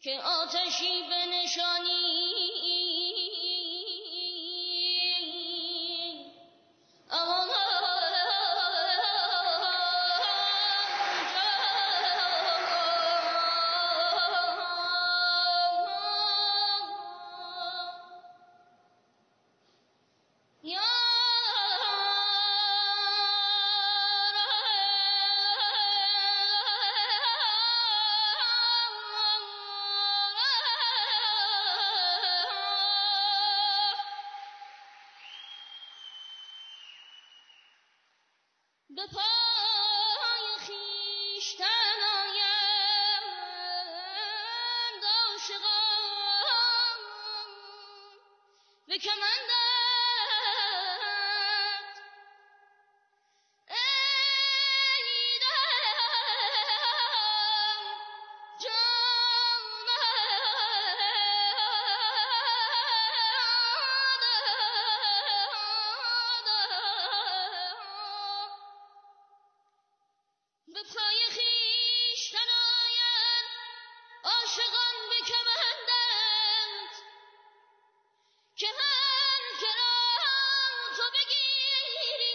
که آتشی بنشانی به پای خویشتن آیند عاشقان به کمندت ای دلم جانم به پای خویشتن آیند عاشقان به کمندت که هر که را تو بگیری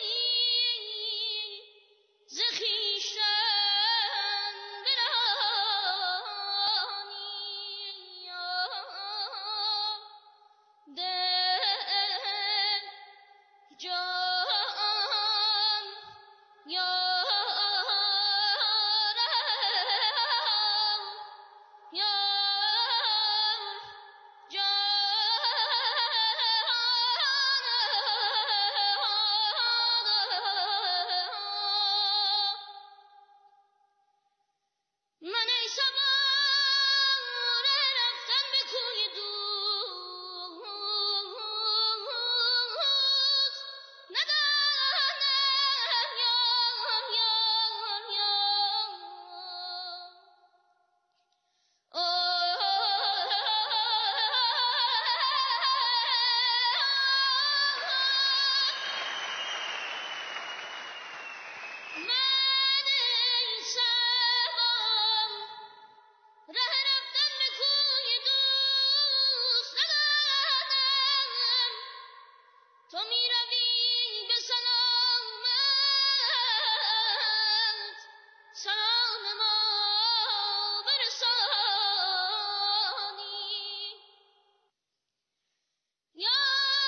ز خویشتن برانی دل جان من ای سوار رفتن به کوی دوست ندانم من ای سوار ره رفتن به کوی دوست ندانم تو می روی به سلامت سلام ما برسانی یا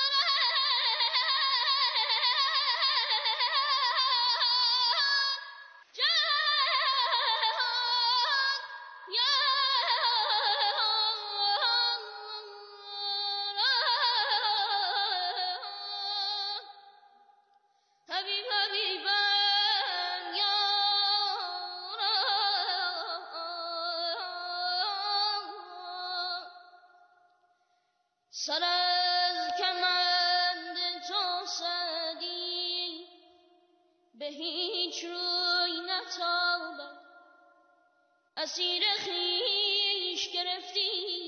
حبیبم یا سر از کمند تو سعدی به هیچ روی نتابد اسیر خویش گرفتی